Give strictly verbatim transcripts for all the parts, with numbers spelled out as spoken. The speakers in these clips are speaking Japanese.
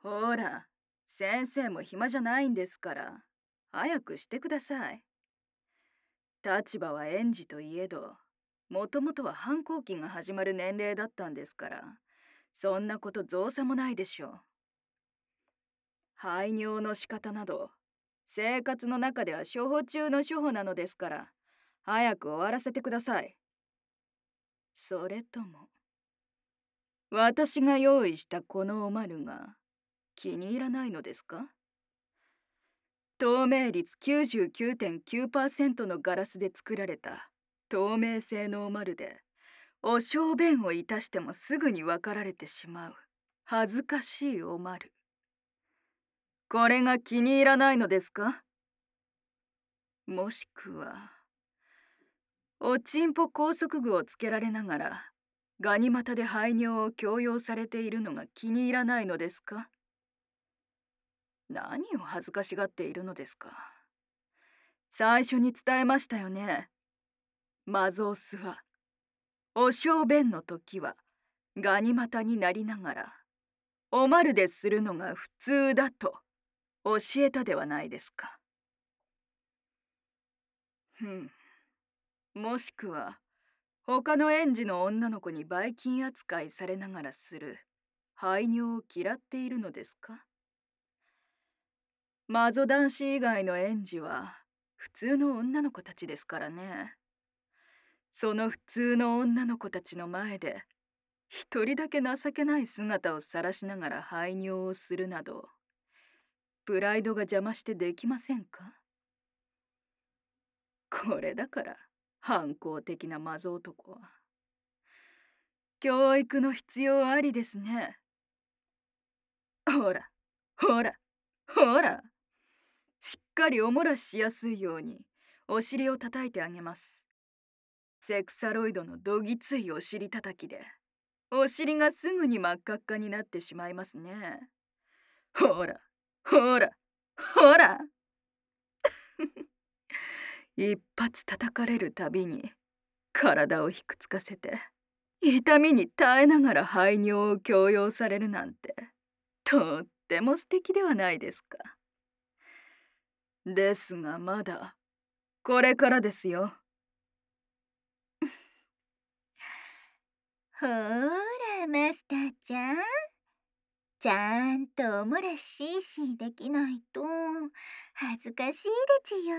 ほら、先生も暇じゃないんですから、早くしてください。立場は園児といえど、もともとは反抗期が始まる年齢だったんですから、そんなこと造作もないでしょう。排尿の仕方など、生活の中では処方中の処方なのですから、早く終わらせてください。それとも、私が用意したこのおまるが気に入らないのですか？透明率きゅうじゅうきゅうてんきゅうパーセントのガラスで作られた透明性のおまるで、お小便をいたしてもすぐに分かられてしまう恥ずかしいおまる。これが気に入らないのですか？もしくは、おちんぽ拘束具をつけられながらガニ股で排尿を強要されているのが気に入らないのですか？何を恥ずかしがっているのですか？最初に伝えましたよね。マゾースはお小便の時はガニ股になりながらおまるでするのが普通だと教えたではないですか。ふん。もしくは他の園児の女の子にばい菌扱いされながらする排尿を嫌っているのですか？マゾ男子以外の園児は普通の女の子たちですからね。その普通の女の子たちの前で一人だけ情けない姿を晒しながら排尿をするなど、プライドが邪魔してできませんか？これだから反抗的なマゾ男は。教育の必要ありですね。ほら、ほら、ほら。しっかりおもらししやすいようにお尻を叩いてあげます。セクサロイドのどぎついお尻叩きで、お尻がすぐに真っ赤っかになってしまいますね。ほら、ほら、ほら。一発叩かれるたびに体をひくつかせて、痛みに耐えながら排尿を強要されるなんて、とっても素敵ではないですか。ですがまだこれからですよ。 ほーら、マスターちゃん。ちゃんとおもらしししできないと恥ずかしいでちゅよ。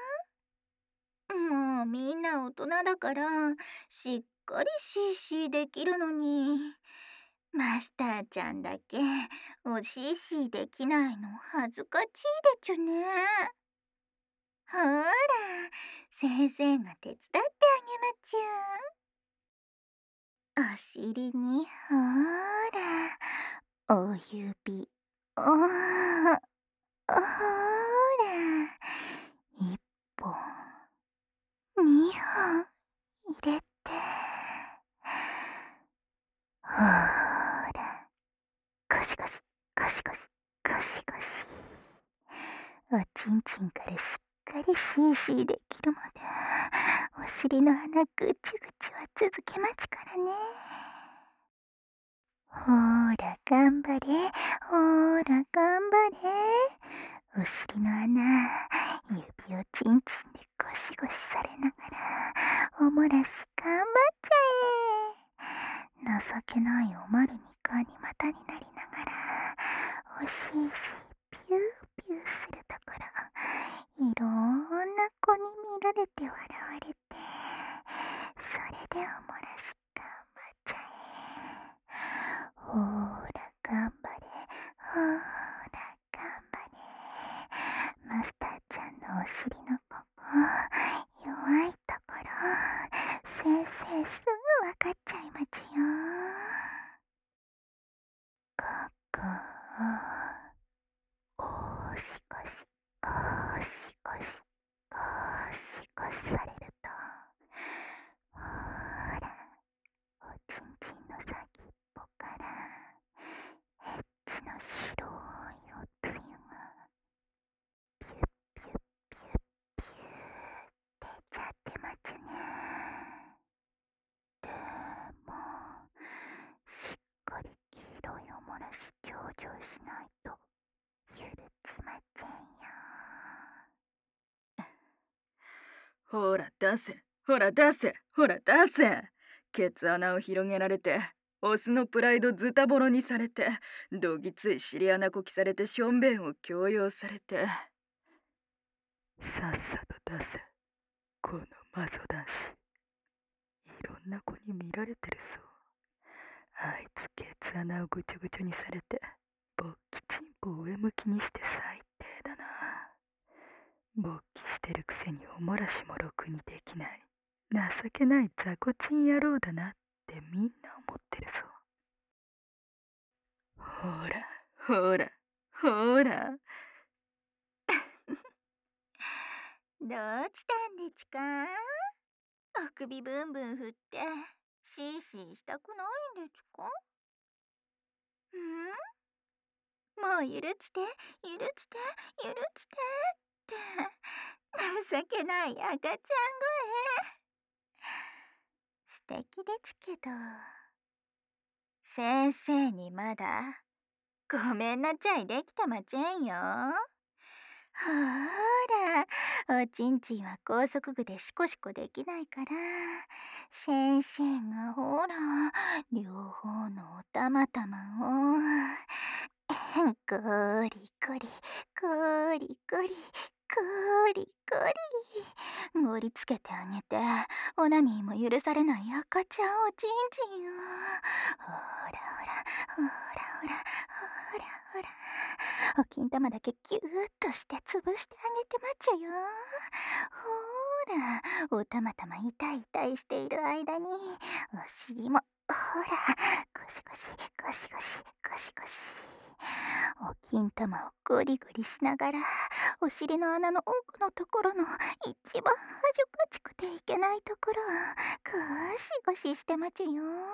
もうみんな大人だからしっかりししできるのに、マスターちゃんだけおししできないの恥ずかしいでちゅね。ほーら、先生が手伝ってあげまちゅ。お尻にほーら、お指をほーら、一本二本入れて、ほーら、ゴシゴシゴシゴシゴシゴシ、おちんちんからしっかりシーシーできるまでお尻の穴ぐちぐちは続けまちからね。ほーら頑張れ、ほーら頑張れ。お尻の穴、指をちんちんでゴシゴシされながらおもらし頑張っちゃえ。情けないおまるにかに股になりながらおしいしピューピューするところ、いろんな子に見られて笑われて、それでおもらし頑張っちゃえ。ほーら頑張れ、ほーら頑張れ。マスターちゃんのお尻のここ弱いところ、先生すぐわかっちゃいまちゅよ。ここをゴシゴシゴシゴシゴシゴシされると、ほら、おちんちんの先っぽからエッチの白いおつゆがピュッピュッピュッピュッ出ちゃってまちゅね。でもしっかり黄色いおもらし頂上しないほら出せ、ほら出せ、ほら出せ。ケツ穴を広げられて、オスのプライドズタボロにされて、どぎつい尻穴こきされてしょんべんを強要されて。さっさと出せ、このマゾ男子。いろんな子に見られてるぞ。あいつケツ穴をぐちょぐちょにされて、勃起チンポを上向きにして最低だな。勃起してるくせにおもらしもろくにできない。情けない雑魚チン野郎だなってみんな思ってるぞ。ほら、ほら、ほら。 どうしたんでちか？あくびブンブン振ってシーシーしたくないんでちか？ん？もう許して許して許してって情けない赤ちゃん声。素敵でちけど、先生にまだごめんなちゃいできたまちぇんよ。ほーら、おちんちんは高速具でシコシコできないから、先生がほら、両方のおたまたまを、ゴリゴリ、ゴリゴリ、ゴリゴリ、盛りつけてあげて、オナニーも許されない赤ちゃんおちんちんを、ほらほら、ほらほら、ほらほら、お金玉だけギューッとして潰してあげてまっちゃよ。ほーら、おたまたま痛い痛いしている間に、お尻も、ほら、ゴシゴシ、ゴシゴシ、ゴシゴシ。お金玉をゴリゴリしながら、お尻の穴の奥のところの一番恥ずかしくていけないところを、ゴシゴシしてまちゅよ。ん？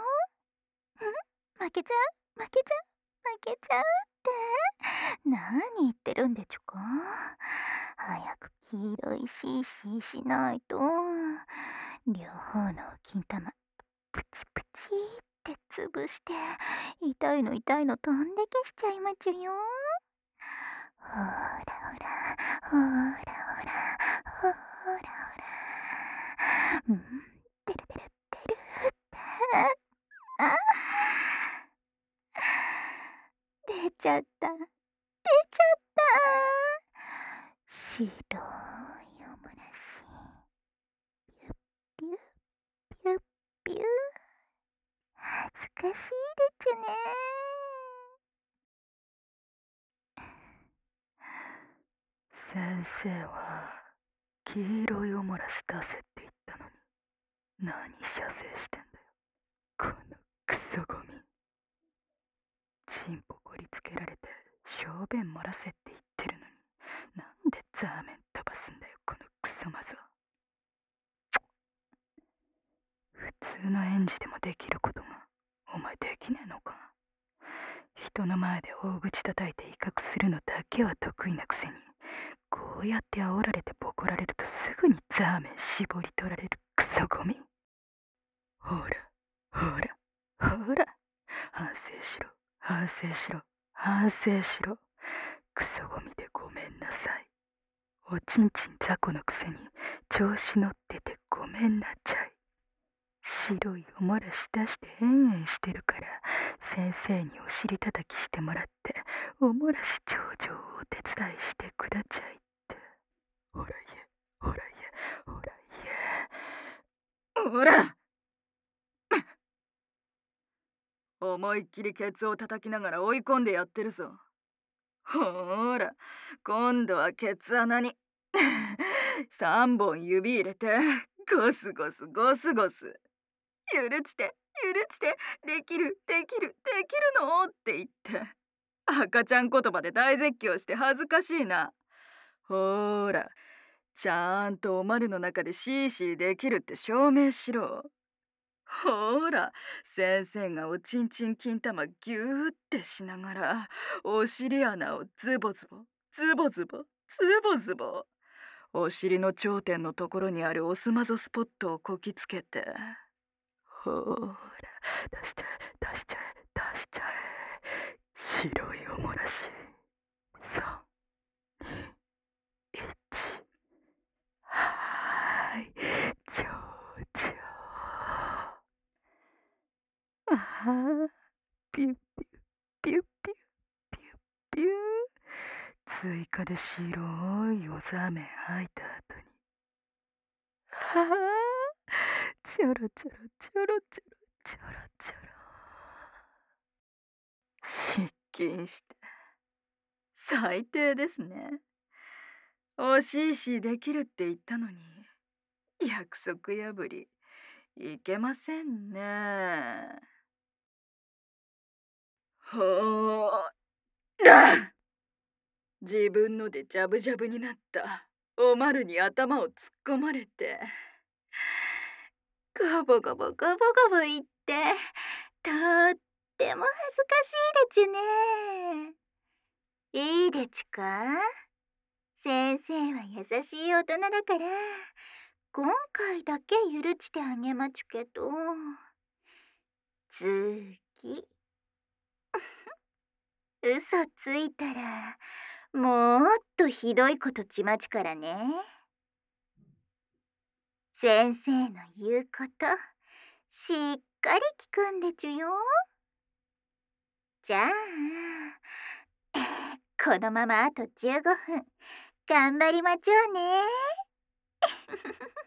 負けちゃう負けちゃう負けちゃうって何言ってるんでちゅか？早く黄色いシーシーしないと、両方のお金玉プチプチって潰して、痛いの痛いの飛んでけしちゃいまちゅよ。ほらほら、ほらほら、ほらほら。うん、てるてるてるって。ああ、出ちゃった。出ちゃった。白いおもらし。ピュッピュッピュッピュッ。恥ずかしいでちゅね。 先生は黄色いおもらし出せって言ったのに、何射精してんだよ、このクソゴミ。チンポゴリつけられて小便漏らせって言ってるのに、なんでザーメン飛ばすんだよ、このクソマゾ。普通の園児でもできることがお前できねえのか。人の前で大口叩いて威嚇するのだけは得意なくせに、こうやって煽られてボコられるとすぐにザーメン絞り取られるクソゴミ。ほらほらほら、反省しろ反省しろ反省しろ。クソゴミでごめんなさい。おちんちん雑魚のくせに調子乗っててごめんなちゃい。白いおもらし出してえんえんしてるから、先生にお尻叩きしてもらっておもらし頂上をお手伝いしてくだちゃいって。ほら言えほら言えほら言えほら思いっきりケツを叩きながら追い込んでやってるぞ。ほーら、今度はケツ穴に三本指入れてゴスゴスゴスゴス。許して許してできるできるできるのって言って赤ちゃん言葉で大絶叫して恥ずかしいな。ほーら、ちゃんとおまるの中でシーシーできるって証明しろ。ほーら、先生がおちんちん金玉ギューってしながらお尻穴をズボズボズボズボズボズボ、お尻の頂点のところにあるオスマゾスポットをこきつけて、ほーら、出しちゃえ出しちゃえ出しちゃえ。白いおもらし。さん、に、いち。はーい。 はあ、ピュッピュッピュッピュッピュッピュー。追加で白い夜ざめ吐いた後に、はあ、ちょろちょろちょろちょろちょろちょろ。失禁して。最低ですね。惜しいしできるって言ったのに、約束破り、いけませんね。ほーら、自分のでジャブジャブになったおまるに頭を突っ込まれて、ゴボゴボゴボゴボ言って、とっても恥ずかしいでちゅね。いいでちゅか？先生は優しい大人だから、今回だけ許してあげまちゅけど、次、嘘ついたら、もっとひどいことちまちゅからね。先生の言うこと、しっかり聞くんでちゅよ。じゃあ、このままあとじゅうごふん、頑張りまちょうね。